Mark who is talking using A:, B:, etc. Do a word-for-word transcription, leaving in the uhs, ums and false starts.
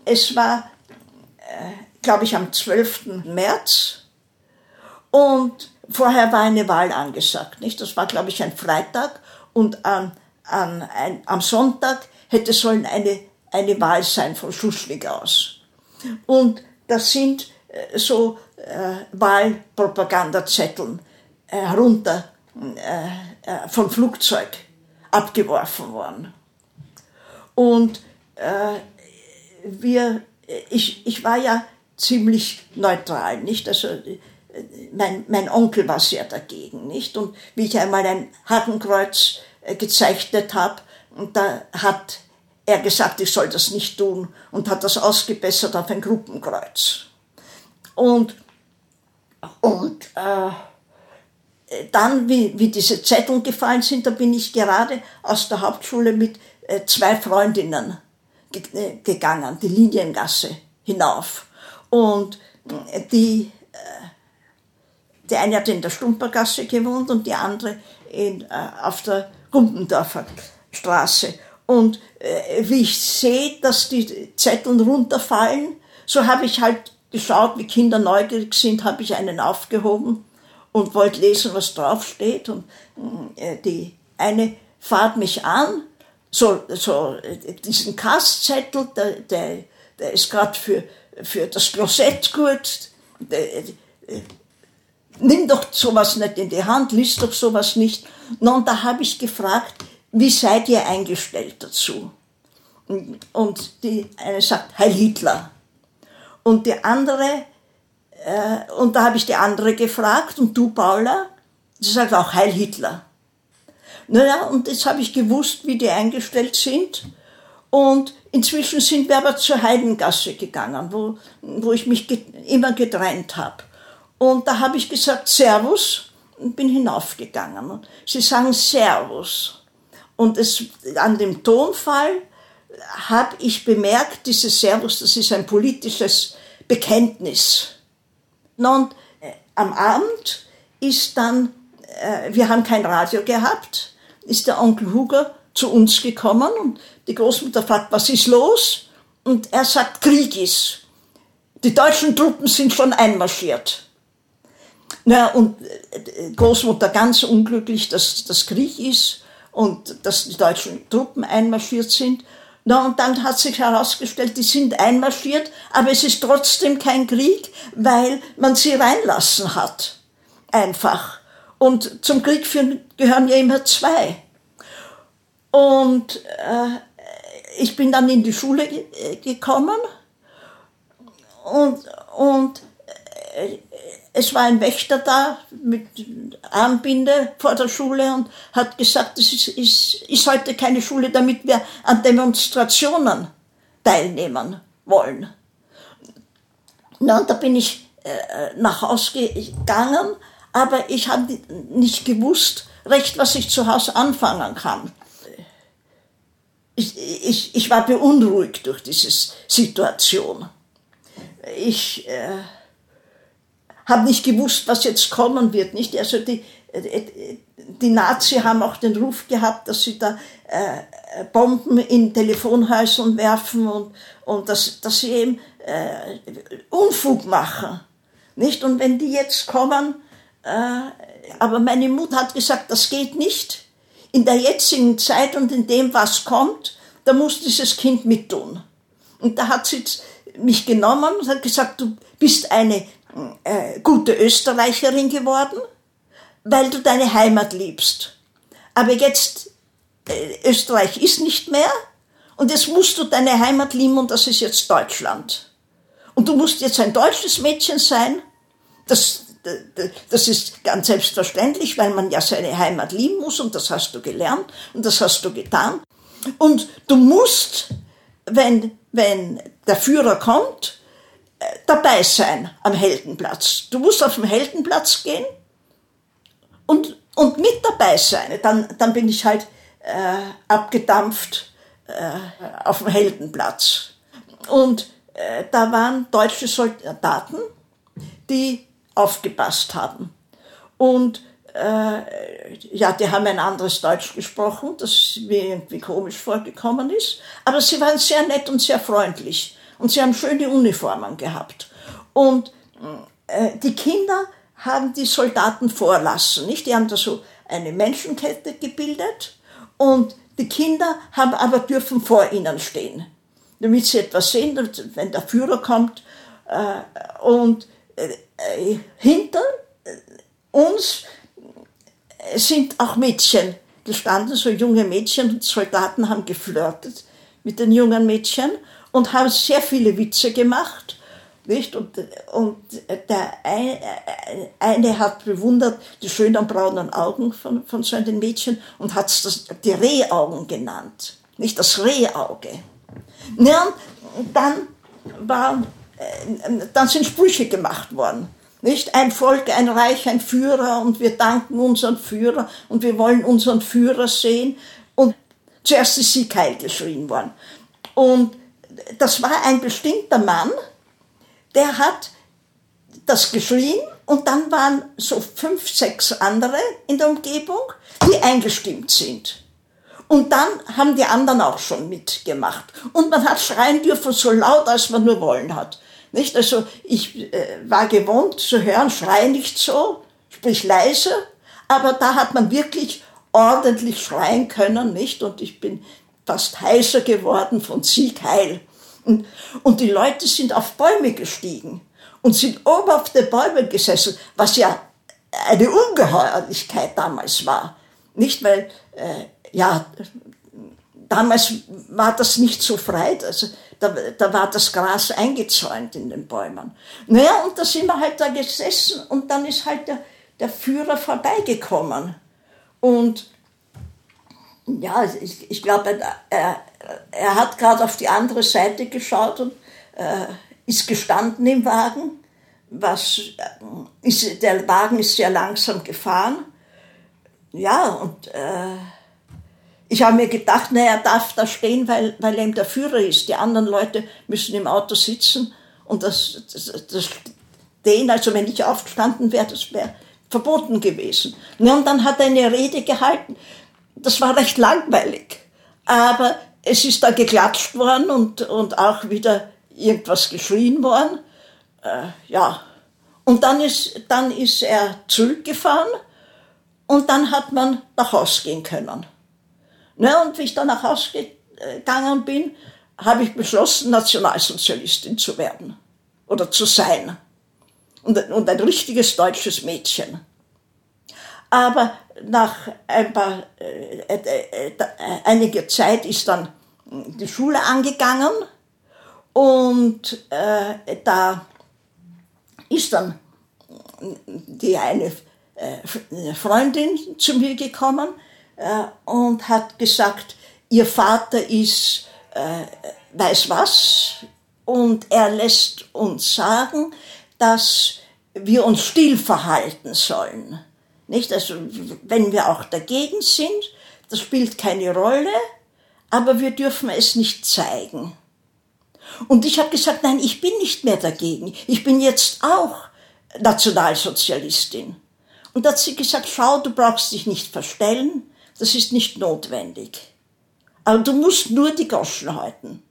A: es war, äh, glaube ich, am zwölften März und vorher war eine Wahl angesagt, nicht? Das war, glaube ich, ein Freitag und an, an, ein, am Sonntag hätte sollen eine, eine Wahl sein von Schuschnigg aus. Und das sind äh, so äh, Wahlpropagandazetteln äh, herunter äh, äh, vom Flugzeug abgeworfen worden. Und äh, wir, ich, ich war ja ziemlich neutral, nicht? Also mein, mein Onkel war sehr dagegen, nicht? Und wie ich einmal ein Hakenkreuz äh, gezeichnet habe, und da hat er gesagt, ich soll das nicht tun und hat das ausgebessert auf ein Gruppenkreuz. Und, und äh, dann, wie, wie diese Zettel gefallen sind, da bin ich gerade aus der Hauptschule mit äh, zwei Freundinnen ge äh, gegangen, die Liniengasse hinauf. Und äh, die, äh, die eine hat in der Stumpergasse gewohnt und die andere in, äh, auf der Gumpendorfer Straße. Und äh, wie ich sehe, dass die Zettel runterfallen, so habe ich halt geschaut, wie Kinder neugierig sind, habe ich einen aufgehoben und wollte lesen, was draufsteht. Und äh, die eine fahrt mich an, so, so äh, diesen Kastzettel, der, der, der ist gerade für, für das Klosett gut. Der, äh, nimm doch sowas nicht in die Hand, lies doch sowas nicht. Und da habe ich gefragt, wie seid ihr eingestellt dazu? Und die eine sagt, Heil Hitler. Und die andere, äh, und da habe ich die andere gefragt, und du, Paula? Sie sagt auch Heil Hitler. Naja, und jetzt habe ich gewusst, wie die eingestellt sind. Und inzwischen sind wir aber zur Heidengasse gegangen, wo, wo ich mich get, immer getrennt habe. Und da habe ich gesagt, Servus, und bin hinaufgegangen. Und sie sagen Servus. Und es, an dem Tonfall habe ich bemerkt, dieses Servus, das ist ein politisches Bekenntnis. Und äh, am Abend ist dann, äh, wir haben kein Radio gehabt, ist der Onkel Hugo zu uns gekommen und die Großmutter fragt, was ist los? Und er sagt, Krieg ist. Die deutschen Truppen sind schon einmarschiert. Na, und äh, Großmutter ganz unglücklich, dass das Krieg ist und dass die deutschen Truppen einmarschiert sind. Na, und dann hat sich herausgestellt, die sind einmarschiert, aber es ist trotzdem kein Krieg, weil man sie reinlassen hat. Einfach. Und zum Krieg führen, gehören ja immer zwei. Und äh, ich bin dann in die Schule ge- gekommen und, und äh, es war ein Wächter da mit Armbinde vor der Schule und hat gesagt, es ist, ist, ist heute keine Schule, damit wir an Demonstrationen teilnehmen wollen. Na, und da bin ich äh, nach Hause gegangen, aber ich habe nicht gewusst recht, was ich zu Hause anfangen kann. Ich, ich, ich war beunruhigt durch diese Situation. Ich äh, habe nicht gewusst, was jetzt kommen wird, nicht? Also die, die Nazis haben auch den Ruf gehabt, dass sie da äh, Bomben in Telefonhäusern werfen und, und dass, dass sie eben äh, Unfug machen, nicht? Und wenn die jetzt kommen, äh, aber meine Mutter hat gesagt, das geht nicht. In der jetzigen Zeit und in dem, was kommt, da muss dieses Kind mittun. Und da hat sie mich genommen und hat gesagt, du bist eine äh, gute Österreicherin geworden, weil du deine Heimat liebst. Aber jetzt, äh, Österreich ist nicht mehr und jetzt musst du deine Heimat lieben und das ist jetzt Deutschland. Und du musst jetzt ein deutsches Mädchen sein, das, das ist ganz selbstverständlich, weil man ja seine Heimat lieben muss und das hast du gelernt und das hast du getan. Und du musst, wenn, wenn der Führer kommt, dabei sein am Heldenplatz. Du musst auf den Heldenplatz gehen und, und mit dabei sein. Dann, dann bin ich halt äh, abgedampft äh, auf dem Heldenplatz. Und äh, da waren deutsche Soldaten, die aufgepasst haben. Und äh, ja, die haben ein anderes Deutsch gesprochen, das mir irgendwie komisch vorgekommen ist. Aber sie waren sehr nett und sehr freundlich. Und sie haben schöne Uniformen gehabt. Und äh, die Kinder haben die Soldaten vorlassen, nicht? Die haben da so eine Menschenkette gebildet und die Kinder haben aber dürfen vor ihnen stehen, damit sie etwas sehen, wenn der Führer kommt. Äh, und äh, hinter uns sind auch Mädchen gestanden, so junge Mädchen, und Soldaten haben geflirtet mit den jungen Mädchen und haben sehr viele Witze gemacht. Nicht? Und, und der eine, eine hat bewundert die schönen braunen Augen von, von so einem Mädchen und hat es die Rehaugen genannt, nicht das Rehauge. Ja, und dann, war, dann sind Sprüche gemacht worden. Nicht? Ein Volk, ein Reich, ein Führer und wir danken unseren Führer und wir wollen unseren Führer sehen. Und zuerst ist Sieg Heil geschrien worden. Und das war ein bestimmter Mann, der hat das geschrien und dann waren so fünf, sechs andere in der Umgebung, die eingestimmt sind. Und dann haben die anderen auch schon mitgemacht. Und man hat schreien dürfen, so laut, als man nur wollen hat. Nicht? Also ich äh, war gewohnt zu hören, schrei nicht so, sprich leise, aber da hat man wirklich ordentlich schreien können, nicht? Und ich bin fast heiser geworden von Sieg Heil. Und, und die Leute sind auf Bäume gestiegen und sind oben auf den Bäumen gesessen, was ja eine Ungeheuerlichkeit damals war. Nicht, weil, äh, ja, damals war das nicht so frei, also da, da war das Gras eingezäunt in den Bäumen. Naja, und da sind wir halt da gesessen und dann ist halt der, der Führer vorbeigekommen. Und ja, ich, ich glaube, er, er hat gerade auf die andere Seite geschaut und äh, ist gestanden im Wagen. Was, ist, der Wagen ist sehr langsam gefahren. Ja, und äh, ich habe mir gedacht, na, er darf da stehen, weil, weil er eben der Führer ist. Die anderen Leute müssen im Auto sitzen und das, das, das stehen, also wenn ich aufgestanden wäre, das wäre verboten gewesen. Ja, und dann hat er eine Rede gehalten. Das war recht langweilig, aber es ist da geklatscht worden und, und auch wieder irgendwas geschrien worden. Äh, ja, und dann ist, dann ist er zurückgefahren und dann hat man nach Hause gehen können. Ne, und wie ich dann nach Hause gegangen bin, habe ich beschlossen, Nationalsozialistin zu werden oder zu sein. Und, und ein richtiges deutsches Mädchen. Aber nach ein paar, äh, äh, äh, einiger Zeit ist dann die Schule angegangen und äh, da ist dann die eine äh, Freundin zu mir gekommen äh, und hat gesagt, ihr Vater ist äh, weiß was und er lässt uns sagen, dass wir uns still verhalten sollen. Nicht? Also, wenn wir auch dagegen sind, das spielt keine Rolle, aber wir dürfen es nicht zeigen. Und ich habe gesagt, nein, ich bin nicht mehr dagegen. Ich bin jetzt auch Nationalsozialistin. Und da hat sie gesagt, schau, du brauchst dich nicht verstellen, das ist nicht notwendig. Aber du musst nur die Goschen halten.